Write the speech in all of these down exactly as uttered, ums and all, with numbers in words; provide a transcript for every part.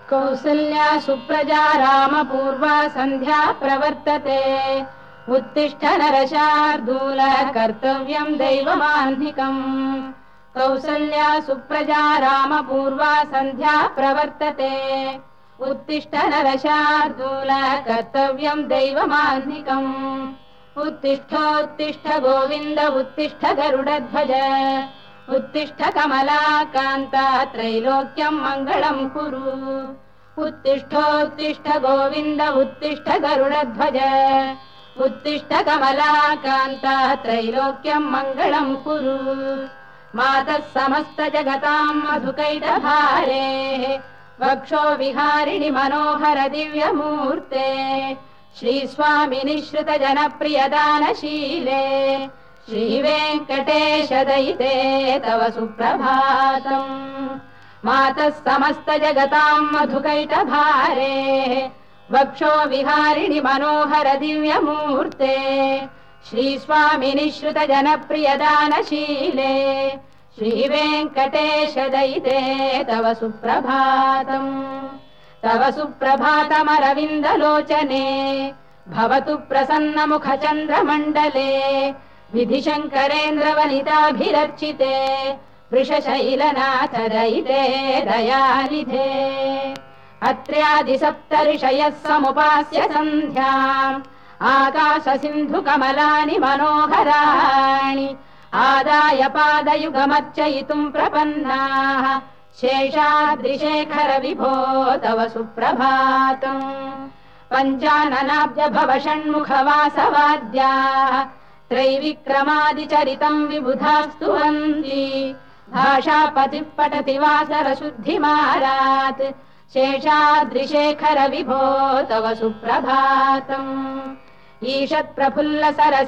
कौसल्या सुप्रजा रामपूर्वा सन्ध्या प्रवर्तते उत्तिष्ठ नरशार्दूल कर्तव्यं दैवमाह्निकम् कौसल्या सुप्रजा रामपूर्वा सन्ध्या प्रवर्तते उत्तिष्ठ नरशार्दूल कर्तव्यं दैवमाह्निकम् उत्तिष्ठोत्तिष्ठ गोविन्द उत्तिष्ठ गरुडध्वज उत्तिष्ठ कमलाकान्ता त्रैलोक्यं मङ्गलं कुरु उत्तिष्ठोत्तिष्ठ गोविन्द उत्तिष्ठ गरुडध्वज उत्तिष्ठ कमलाकान्ता त्रैलोक्यं मङ्गलं कुरु मातः समस्त जगतां मधुकैटभारे वक्षो विहारिणि मनोहर दिव्यमूर्ते श्रीस्वामिनि श्रुत जनप्रियदानशीले श्रीवेङ्कटेश दयिते तव सुप्रभातम् मातः समस्त जगतां मधुकैटभारे वक्षो विहारिणि मनोहर दिव्यमूर्ते श्रीस्वामिनि श्रुत जनप्रियदानशीले श्रीवेङ्कटेश दयिते तव सुप्रभातम् तव सुप्रभातमरविन्दलोचने भवतु प्रसन्नमुखचन्द्रमण्डले विधिशङ्करेन्द्रवनिताभिरर्चिते वृषशैलनाथ दयिते दयानिधे अत्र्यादिसप्तऋषयः समुपास्य सन्ध्याम् आकाशसिन्धुकमलानि मनोहराणि आदाय पादयुगमर्चयितुम् प्रपन्नाः शेषाद्रिशेखर विभो तव सुप्रभातम् पञ्चाननाब्ज भव षण्मुखवासवाद्याः त्रैविक्रमादिचरितम् विबुधास्तुवन्ति भाषापतिः पठति वासरशुद्धिमारात् शेषाद्रिशेखर विभो तव सुप्रभातम् ईषत्प्रफुल्ल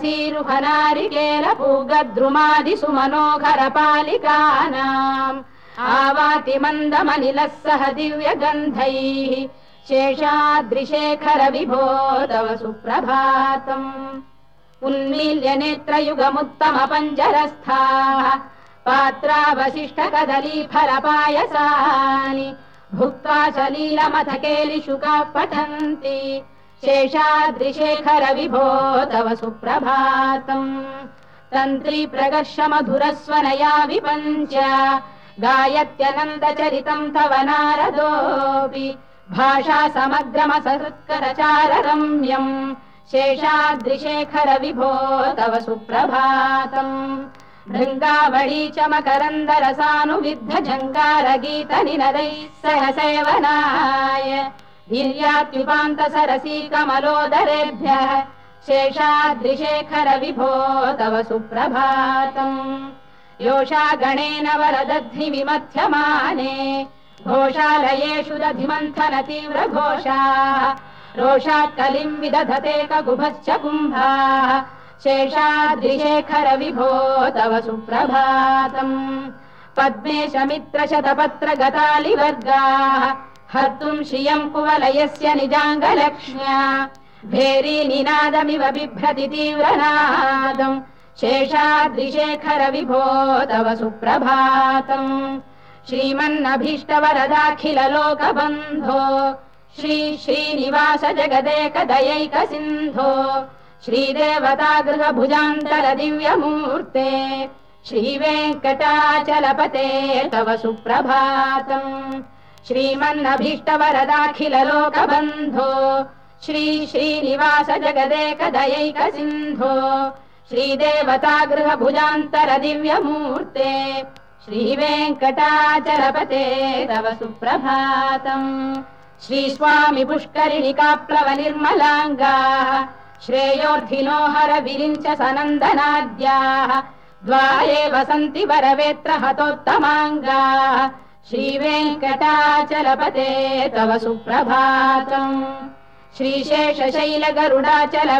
सरसीरुहनारिकेलपूगद्रुमादिसुमनोहरपालिकानाम् आवाति मन्दमनिलः सह दिव्यगन्धैः शेषाद्रिशेखर विभो तव सुप्रभातम् उन्मील्य नेत्रयुगमुत्तमपञ्जरस्थाः पात्रावशिष्ट कदलीफलपायसानि भुक्त्वा सलीलमथकेलिशुकाः पठन्ति शेषाद्रिशेखर विभो तव सुप्रभातम् तन्त्री प्रगर्ष मधुरस्वनया विपञ्च गायत्यनन्दचरितम् तव नारदोऽपि भाषा समग्रमसत्करचाररम्यम् शेषाद्रिशेखर विभो तव सुप्रभातम् भृङ्गावळी च मकरन्दरसानुविद्ध झङ्कारगीतनिनदैः सह सेवनाय वीर्यात्युपान्त सरसी कमलोदरेभ्यः शेषाद्रिशेखर विभो तव सुप्रभातम् योषा गणेन वरदध्नि विमथ्यमाने घोषालयेषु दधिमन्थन तीव्र घोषाः रोषात् कलिम् विदधते ककुभश्च कुम्भाः शेषाद्रिशेखर विभो तव सुप्रभातम् पद्मेश मित्र शतपत्र गतालिवर्गाः हर्तुम् श्रियम् कुवलयस्य निजाङ्गलक्ष्म्या भेरी निनादमिव बिभ्रति तीव्रनादम् शेषाद्रिशेखर विभो तव सुप्रभातम् श्रीमन्नभीष्टवरदाखिल लोकबन्धो श्री श्रीनिवास जगदेक दयैक सिन्धो श्रीदेवतागृह भुजान्तर दिव्यमूर्ते श्रीवेङ्कटाचलपते तव सुप्रभातम् श्रीमन्नभीष्टवरदाखिल लोकबन्धो श्री श्रीनिवास जगदेक दयैक सिन्धो श्रीदेवतागृह भुजान्तर दिव्यमूर्ते श्रीवेङ्कटाचलपते तव सुप्रभातम् श्रीस्वामि पुष्करिणिकाप्लव निर्मलाङ्गाः श्रेयोर्धिनो हर विरिञ्च सनन्दनाद्याः द्वारे वसन्ति वरवेत्र हतोत्तमाङ्गाः श्रीवेङ्कटाचलपते तव सुप्रभातम् श्रीशेषशैल गरुडाचल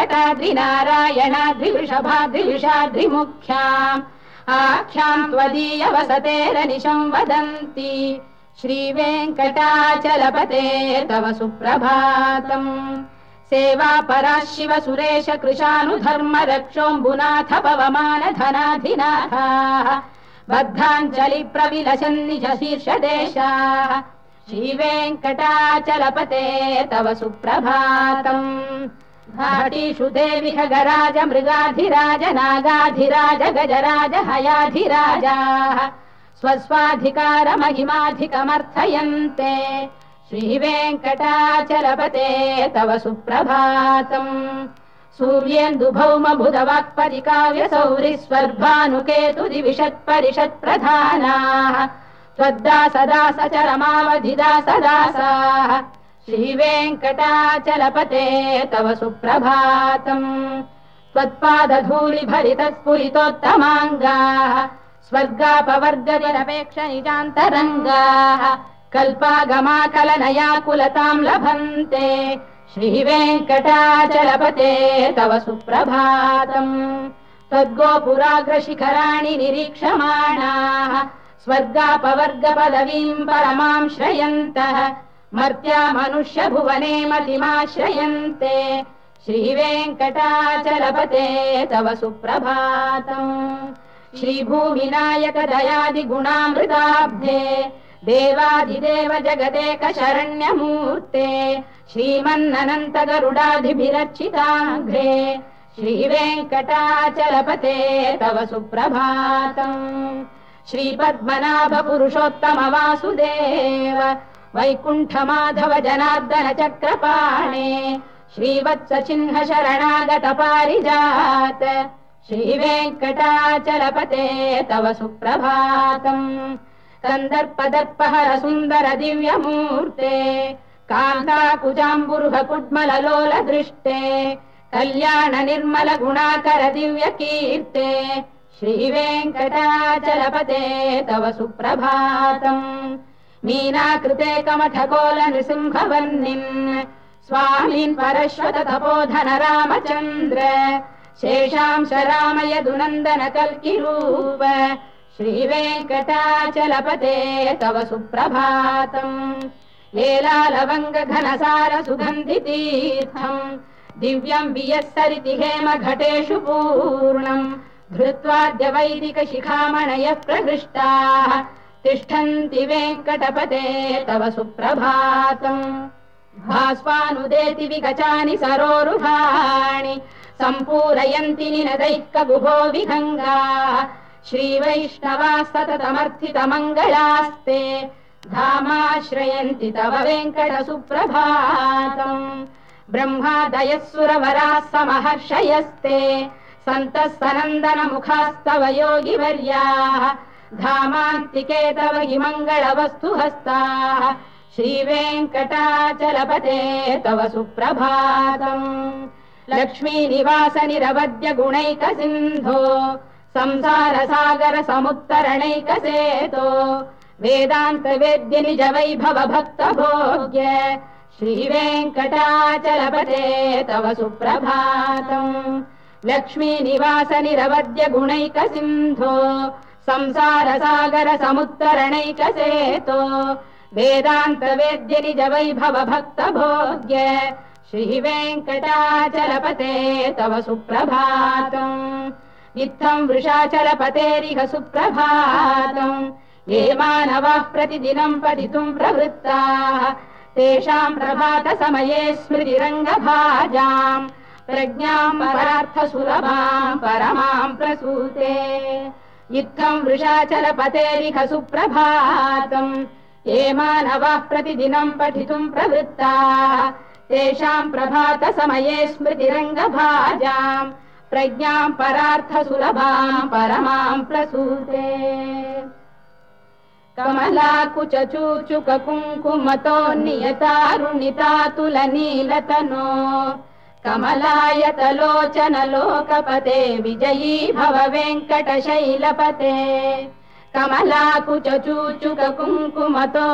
वेङ्कटाद्रिनारायणाद्रिवृषभाद्रिविषाद्रिमुख्याम् आख्याम् त्वदीय वसतेरनिशम् वदन्ति श्रीवेङ्कटाचलपते तव सुप्रभातम् सेवा परा शिव सुरेश कृशानुधर्म रक्षोऽम्बुनाथ पवमान धनाधिनाथाः बद्धाञ्जलि प्रविलसन् निज शीर्षदेशाः श्रीवेङ्कटाचलपते तव सुप्रभातम् घाटीषु देवि खगराज मृगाधिराज नागाधिराज गजराज हयाधिराजाः स्वस्वाधिकारमहिमाधिकमर्थयन्ते श्रीवेङ्कटाचलपते तव सुप्रभातम् सूर्येन्दुभौम बुधवाक्परिकाव्यसौरिस्वर्भानुकेतुदिविषत्परिषत्प्रधानाः त्वद्दासदासचरमावधिदासदासाः श्रीवेङ्कटाचलपते तव सुप्रभातम् त्वत्पादधूलिभरितस्फुरितोत्तमाङ्गाः स्वर्गापवर्गनिरपेक्ष निजान्तरङ्गाः कल्पागमाकलनयाकुलतां लभन्ते श्रीवेङ्कटाचलपते तव सुप्रभातम् त्वद्गोपुराग्रशिखराणि निरीक्षमाणाः स्वर्गापवर्गपदवीम् परमां श्रयन्तः मर्त्या मनुष्य भुवने मतिमाश्रयन्ते श्रीवेङ्कटाचलपते तव सुप्रभातम् श्रीभूमिनायक दयादिगुणामृताब्धे देवादिदेव जगदेक शरण्यमूर्ते श्रीमन्ननन्त गरुडाधिभिरर्चिताङ्घ्रे श्रीवेङ्कटाचलपते तव सुप्रभातम् श्रीपद्मनाभ पुरुषोत्तम वासुदेव वैकुण्ठ माधव जनार्दन चक्रपाणे श्रीवत्स चिह्न शरणागत पारिजात श्रीवेङ्कटाचलपते तव सुप्रभातम् कन्दर्पदर्पहर सुन्दर दिव्यमूर्ते कान्ताकुजाम्बुरुह कुड्मललोल दृष्टे कल्याण निर्मल गुणाकर दिव्य कीर्ते श्रीवेङ्कटाचलपते तव सुप्रभातम् मीनाकृते कमठकोल नृसिंहवर्णिन् स्वामीन् परश्वत तपोधन रामचन्द्र शेषांश रामयदुनन्दन कल्किरूप श्रीवेङ्कटाचलपते तव सुप्रभातम् लेलालवङ्ग घनसार सुगन्धितीर्थम् दिव्यम् वियस्सरिति हेम घटेषु पूर्णम् धृत्वाद्य वैदिक शिखामणयः प्रहृष्टाः तिष्ठन्ति वेङ्कटपते तव सुप्रभातम् भास्वानुदेति विगचानि सरोरुहाणि सम्पूरयन्ति निनदैः कगुभो विहङ्गाः श्रीवैष्णवाः सततमर्थितमङ्गलास्ते धामाश्रयन्ति तव वेङ्कट सुप्रभातम् ब्रह्मादयः सुरवराः समहर्षयस्ते सन्तः सनन्दन मुखास्तव योगिवर्याः धामान्तिके तव हि मङ्गलवस्तु हस्ताः श्रीवेङ्कटाचलपते तव सुप्रभातम् लक्ष्मीनिवास निरवद्य गुणैक सिन्धो संसार सागर समुत्तरणैकसेतो वेदान्त वेद्य निज वैभव भक्त भोग्य श्रीवेङ्कटाचलपते तव सुप्रभातम् लक्ष्मीनिवास निरवद्य गुणैक सिन्धो संसार सागर समुत्तरणैकसेतो वेदान्त वेद्य निज वैभव भक्त भोग्य श्रीवेङ्कटाचलपते तव सुप्रभातम् इत्थम् वृषाचलपतेरिह सुप्रभातम् ये मानवाः प्रतिदिनम् पठितुम् प्रवृत्ताः तेषाम् प्रभात समये स्मृतिरङ्गभाजाम् प्रज्ञाम् परार्थ सुलभाम् परमाम् प्रसूते इत्थम् वृषाचलपतेरिह सुप्रभातम् ये मानवाः प्रतिदिनम् पठितुम् प्रवृत्ताः तेषाम् प्रभात समये स्मृतिरङ्गभाजाम् प्रज्ञाम् परार्थ सुलभाम् परमाम् प्रसूते कमलाकुच चूचुक कुङ्कुमतो नियतारुणितातुलनीलतनो कमलायतलोचन लोकपते विजयी भव वेङ्कटशैलपते कमलाकुच चूचुक कुङ्कुमतो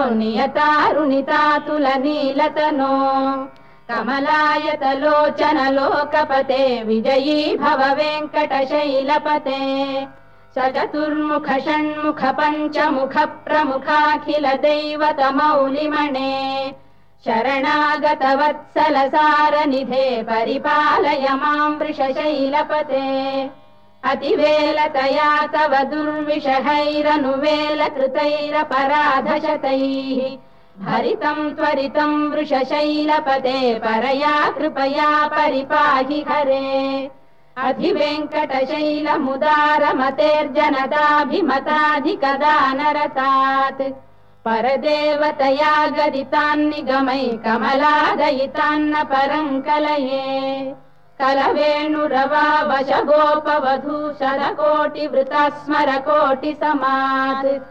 नियतारुणितातुलनीलतनो कमलायतलोचन लोकपते विजयी भव वेङ्कटशैलपते स चतुर्मुख षण्मुख पञ्चमुख प्रमुखाखिल दैवतमौलिमणे शरणागत वत्सल सारनिधे परिपालय मां वृषशैलपते अतिवेलतया तव दुर्विषहैरनुवेल कृतैरपराधशतैः भरितं त्वरितं वृषशैलपते परया कृपया परिपाहि हरे अधिवेङ्कटशैलमुदारमतेर्जनताभिमताधिकदानरतात् परदेवतया गदितान्निगमै कमलादयितान्न परं कलये कलवेणुरवावशगोपवधू शतकोटिवृता स्मरकोटिसमात्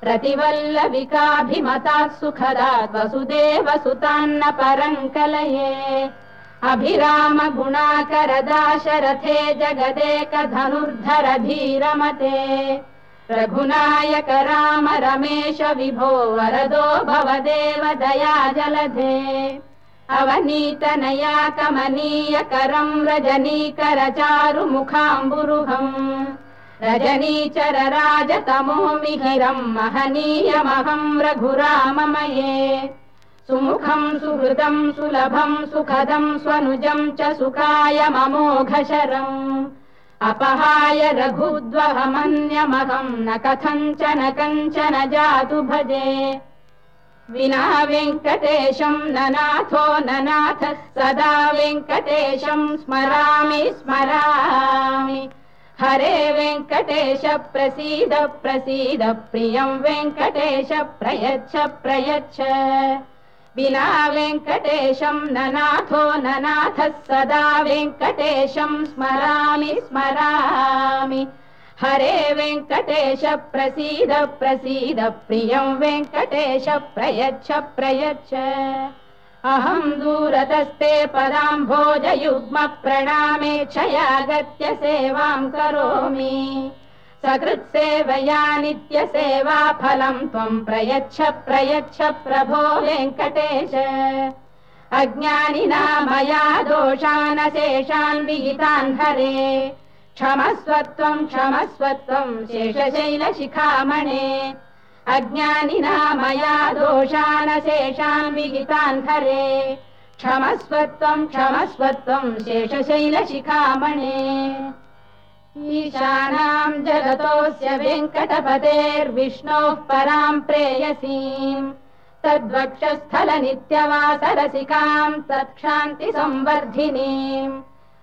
रतिवल्लविकाभिमतात् सुखदात् वसुदेवसुतान्न परं कलये अभिराम गुणाकरदाशरथे जगदेकधनुर्धर धीरमते रघुनायक राम रमेश विभो वरदो भवदेव दया जलधे अवनीतनया कमनीयकरं रजनीकर चारुमुखाम्बुरुहम् रजनीचर राजतमो मिहिरं महनीयमहं रघुराममये सुमुखं सुहृदं सुलभं सुखदं स्वनुजं च सुखाय ममोघशरम् अपहाय रघुद्वहमन्यमहं न कथञ्चन कञ्चन जातु भजे विना वेङ्कटेशं ननाथो ननाथः सदा वेङ्कटेशं स्मरामि स्मरामि हरे वेङ्कटेश प्रसीद प्रसीद प्रियं वेङ्कटेश प्रयच्छ प्रयच्छ विना वेङ्कटेशं ननाथो ननाथः सदा वेङ्कटेशं स्मरामि स्मरामि हरे वेङ्कटेश प्रसीद प्रसीद प्रियं वेङ्कटेश प्रयच्छ प्रयच्छ अहं दूरतस्ते पदाम्भोजयुग्म प्रणामे क्षयागत्य सेवां करोमि सकृत्सेवया नित्यसेवा फलं त्वं प्रयच्छ प्रयच्छ प्रभो वेङ्कटेश अज्ञानिना मया दोषानशेषान् विहितान् हरे क्षमस्वत्वं क्षमस्वत्वं शेषशैलशिखामणे अज्ञानिना मया दोषानशेषान् विहितान् हरे क्षमस्वत्वं क्षमस्वत्वं शेषशैलशिखामणे ईशानां जगतोऽस्य वेङ्कटपतेर्विष्णोः परां प्रेयसीम् तद्वक्षस्थलनित्यवासरसिकां तत्क्षान्तिसंवर्धिनीम्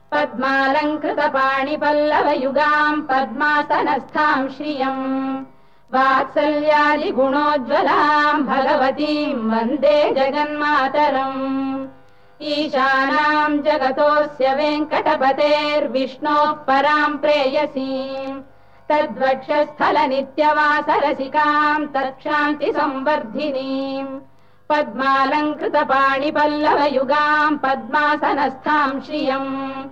पद्मालङ्कृतपाणिपल्लवयुगां पद्मासनस्थां श्रियम् वात्सल्यादिगुणोज्ज्वलां भगवतीं वन्दे जगन्मातरम् ईशानां जगतोऽस्य वेङ्कटपतेर्विष्णोः परां प्रेयसीम् तद्वक्षस्थलनित्यवासरसिकां तत्क्षान्तिसंवर्धिनीम् पद्मालङ्कृतपाणिपल्लवयुगां पद्मासनस्थां श्रियम्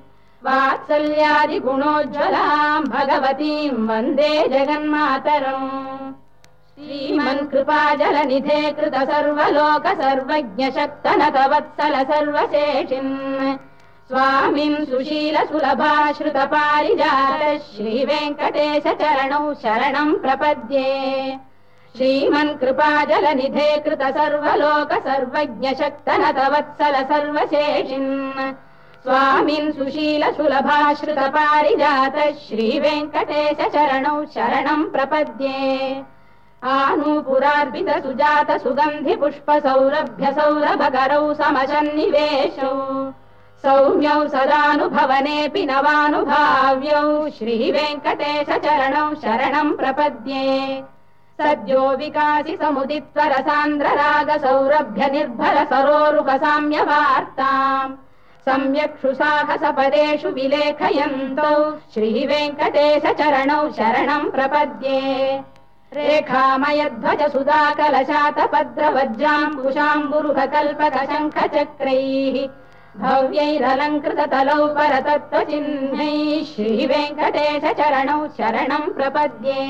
वात्सल्यादिगुणोज्ज्वलां भगवतीं वन्दे जगन्मातरम् श्रीमन्कृपाजलनिधे कृत सर्वलोक सर्वज्ञ शक्तनतवत्सल सर्वशेषिन् स्वामिन् सुशील सुलभाश्रित पारिजात श्रीवेङ्कटेश चरणौ शरणं प्रपद्ये श्रीमन्कृपाजलनिधे कृत सर्वलोक सर्वज्ञ शक्तनतवत्सल सर्वशेषिन् स्वामिन् सुशील सुलभाश्रित पारिजात श्रीवेङ्कटेश चरणौ शरणं प्रपद्ये आनूपुरार्पित सुजात सुगन्धि पुष्प सौरभ्य सौरभकरौ समसन्निवेशौ सौम्यौ सदानुभवनेऽपि नवानुभाव्यौ श्रीवेङ्कटेश चरणौ शरणं प्रपद्ये सद्यो विकासि समुदित्वर सान्द्र राग सौरभ्य निर्भर सरोरुह साम्यवार्ताम् सम्यक्षु साहस पदेषु विलेखयन्तौ श्रीवेङ्कटेश चरणौ शरणं प्रपद्ये रेखामयध्वज सुधाकलशातपद्रवज्राम्बुशाम्बुरुह कल्पक शङ्ख चक्रैः भव्यैरलङ्कृततलौ परतत्त्वचिह्नैः श्रीवेङ्कटेश चरणौ शरणं प्रपद्ये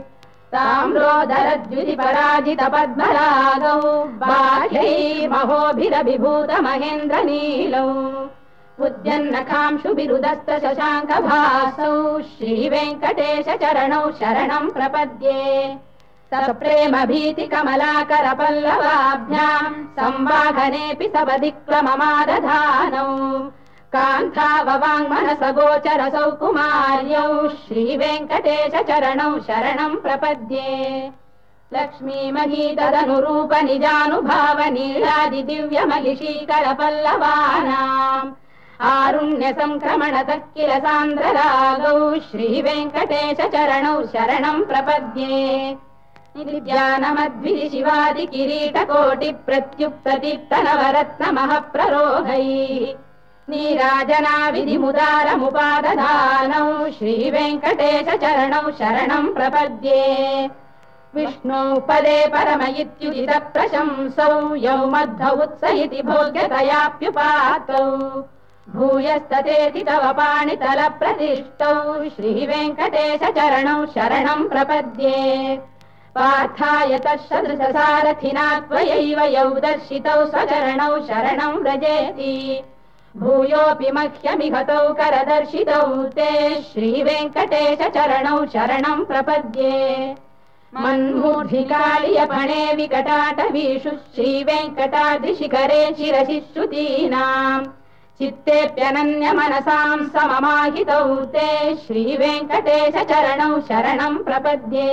ताम्रोदरद्युतिपराजित पद्मरागौ बाह्यै महोभिरभिभूत महेन्द्र नीलौ उद्यन्नखांशु बिरुदस्त शशाङ्क भासौ श्रीवेङ्कटेश चरणौ शरणं प्रपद्ये सप्रेम भीति कमलाकर पल्लवाभ्यां संवाहनेऽपि सबदिक्क्रममादधानौ कान्ताववाङ्मनस गोचर सौकुमार्यौ श्रीवेङ्कटेश चरणौ शरणं प्रपद्ये लक्ष्मीमही तदनुरूप निजानुभाव नीलादि दिव्य मलिशीकर पल्लवानाम् आरुण्य संक्रमणतः किल सान्द्ररागौ श्रीवेङ्कटेश चरणौ शरणं प्रपद्ये नित्यानमद्भिः शिवादि किरीटकोटि प्रत्युक्तदीप्तनवरत्नमः प्ररोहैः नीराजना विधिमुदारमुपादधानौ श्रीवेङ्कटेश चरणौ शरणं प्रपद्ये विष्णौ पदे परम इत्युदित प्रशंसौ यौ मध्व उत्स इति भोग्यतयाप्युपातौ भूयस्ततेति तव पाणितल प्रतिष्ठौ श्रीवेङ्कटेश चरणौ शरणं प्रपद्ये पार्थाय तत्सदृशसारथिना त्वयैव यौ दर्शितौ स्वचरणौ शरणं व्रजेति भूयोऽपि मह्यमिहतौ करदर्शितौ ते श्रीवेङ्कटेश चरणौ शरणं प्रपद्ये मन्मूर्धिकालियपणे विकटाटवीषु श्रीवेङ्कटाद्रिशिखरे शिरसि श्रुतीनाम् चित्तेऽप्यनन्यमनसां सममाहितौ ते श्रीवेङ्कटेश चरणौ शरणं प्रपद्ये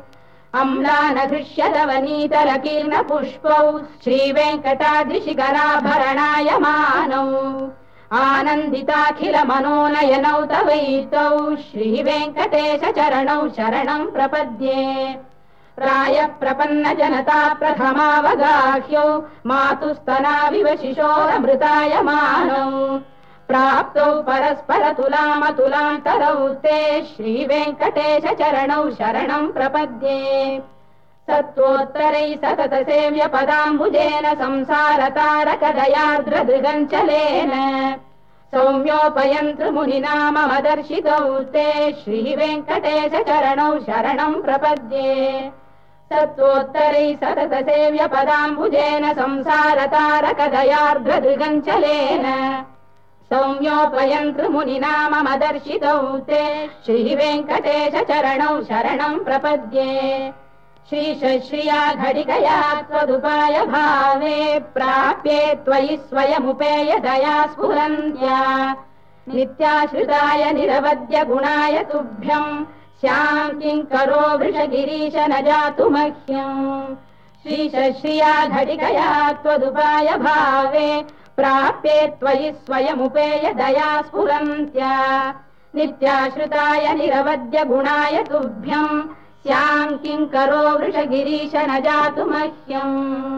अम्लानघृष्यलवनीतलकीर्णपुष्पौ श्रीवेङ्कटाद्रिशिखराभरणायमानौ आनन्दिताखिल मनोनयनौ तवैतौ श्रीवेङ्कटेश चरणौ शरणं प्रपद्ये प्रायः प्रपन्न जनता प्रथमावगाह्यौ मातुस्तनाविव शिशोरमृतायमानौ प्राप्तौ परस्पर तुलामतुलान्तरौ ते श्रीवेङ्कटेश चरणौ शरणं प्रपद्ये सत्त्वोत्तरै सतत सेव्य पदाम्बुजेन संसारतारकदयार्द्रदृगञ्चलेन सौम्योपयन्तृमुनिना मम दर्शितौ ते श्रीवेङ्कटेश चरणौ शरणं प्रपद्ये सत्त्वोत्तरै सतत सेव्य पदाम्बुजेन संसारतारकदयार्द्रदृगञ्चलेन सौम्योपयन्तृमुनिना मम दर्शितौ ते श्रीवेङ्कटेश चरणौ शरणं प्रपद्ये श्रीशश्रिया घटिकया त्वदुपाय भावे प्राप्ये त्वयि स्वयमुपेय दया स्फुरन्त्या नित्याश्रिताय निरवद्य गुणाय तुभ्यं स्यां किङ्करो वृषगिरीश न जातु मह्यम् श्रीशश्रिया घटिकया त्वदुपाय भावे प्राप्ये त्वयि स्वयमुपेय दया स्फुरन्त्या नित्याश्रिताय निरवद्य गुणाय तुभ्यं स्यां किङ्करो वृषगिरीश न जातु मह्यम्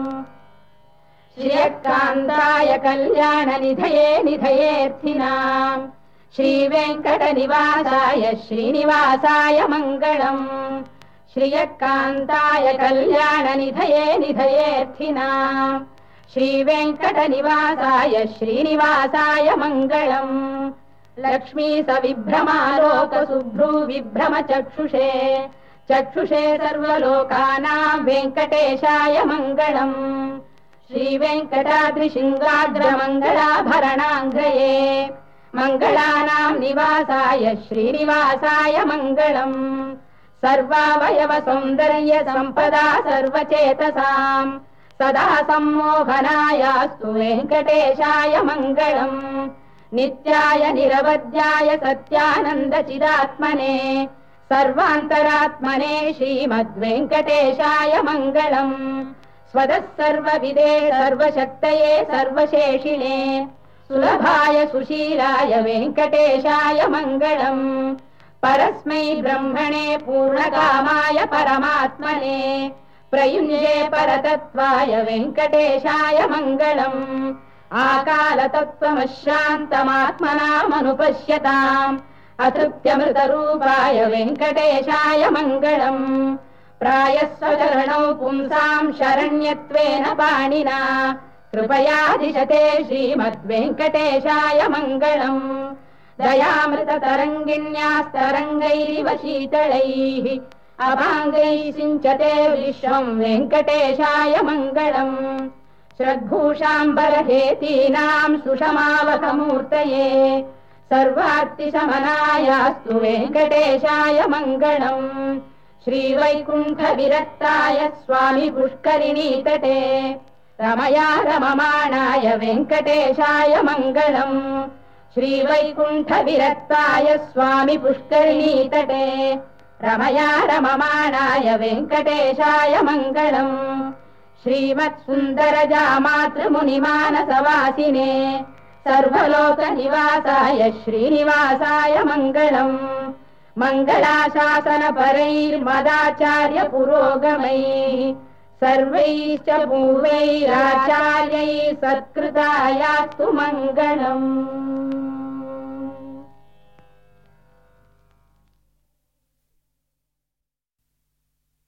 श्रियकान्ताय कल्याणनिधये निधयेऽर्थिनाम् श्रीवेङ्कटनिवासाय श्रीनिवासाय मङ्गलम् श्रियकान्ताय कल्याणनिधये निधयेऽर्थिनाम् श्रीवेङ्कटनिवासाय श्रीनिवासाय मङ्गलम् लक्ष्मी सविभ्रमालोकसुभ्रू विभ्रमचक्षुषे चक्षुषे सर्वलोकानां वेङ्कटेशाय मङ्गलम् श्रीवेङ्कटाद्रिशृङ्गाग्रमङ्गलाभरणाङ्ग्रये मङ्गलानां निवासाय श्रीनिवासाय मङ्गलम् सर्वावयव सौन्दर्य सम्पदा सर्वचेतसाम् सदा सम्मोहनायास्तु वेङ्कटेशाय मङ्गलम् नित्याय निरवध्याय सत्यानन्दचिदात्मने सर्वान्तरात्मने श्रीमद्वेङ्कटेशाय मङ्गलम् स्वतः सर्वविदे सर्वशक्तये सर्वशेषिणे सुलभाय सुशीलाय वेङ्कटेशाय मङ्गलम् परस्मै ब्रह्मणे पूर्णकामाय परमात्मने प्रयुञ्जे परतत्त्वाय वेङ्कटेशाय मङ्गलम् आकालतत्त्वमश्रान्तमात्मनामनुपश्यताम् अतृप्त्यमृतरूपाय वेङ्कटेशाय मङ्गलम् प्रायः स्वचरणौ पुंसां शरण्यत्वेन पाणिना कृपयाधिशते श्रीमद्वेङ्कटेशाय मङ्गलम् दयामृततरङ्गिण्यास्तरङ्गैरिव शीतलैः अभाङ्गैः सिञ्चते विश्वं वेङ्कटेशाय मङ्गलम् श्रद्भूषाम्बरहेतीनां सुषमावकमूर्तये सर्वार्तिशमनायास्तु वेङ्कटेशाय मङ्गलम् श्रीवैकुण्ठविरक्ताय स्वामी पुष्करिणीतटे रमया रममाणाय वेङ्कटेशाय मङ्गलम् श्रीवैकुण्ठविरक्ताय स्वामी पुष्करिणीतटे रमया रममाणाय वेङ्कटेशाय मङ्गलम् श्रीमत्सुन्दरजामातृमुनिमानसवासिने सर्वलोकनिवासाय श्रीनिवासाय मङ्गलम् मङ्गलाशासनपरैर्मदाचार्य पुरोगमैः सर्वैश्च पूर्वैराचार्यैः सत्कृतायास्तु मङ्गलम्।